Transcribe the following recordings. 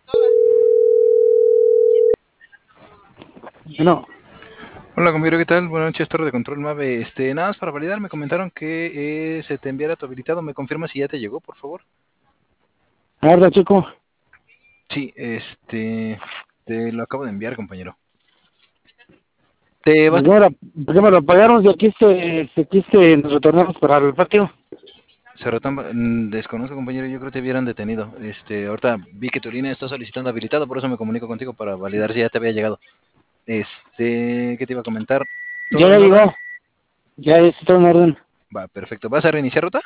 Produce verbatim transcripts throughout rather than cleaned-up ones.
No, Hola compañero, ¿qué tal? Buenas noches, Torre de Control Mave. Este, nada más para validar, me comentaron que eh, se te enviara tu habilitado. ¿Me confirma si ya te llegó, por favor? a ver, chico, Sí, este, te lo acabo de enviar, compañero. Te pues vas, ya era- pues ya me lo pagaron y aquí se, se- aquí se nos retornamos para el patio. se retoma, mm, desconozco, compañero, yo creo que te hubieran detenido. Este, ahorita vi que tu línea está solicitando habilitado, por eso me comunico contigo para validar si ya te había llegado. Este, ¿qué te iba a comentar? Ya, ¿Todo ya en orden? llegó, ya está en orden. Va, perfecto. ¿Vas a reiniciar ruta?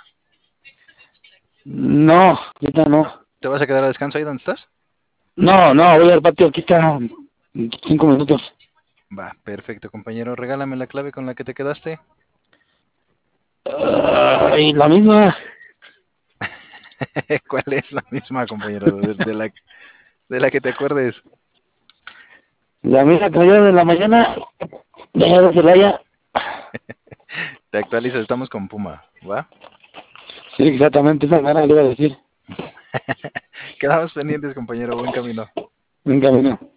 No, ahorita no. No. ¿Te vas a quedar a descanso ahí donde estás? No, no, voy al patio, aquí está cinco minutos. Va, perfecto, compañero. Regálame la clave con la que te quedaste. Ay, la misma, ¿Cuál es la misma, compañero? De, de la, de la que te acuerdes. la misma que me dieron en la mañana, de allá de Celaya. Te actualizas, estamos con Puma, ¿va? Sí, exactamente, esa manera le iba a decir. Quedamos pendientes, compañero. Buen camino. Venga, venga.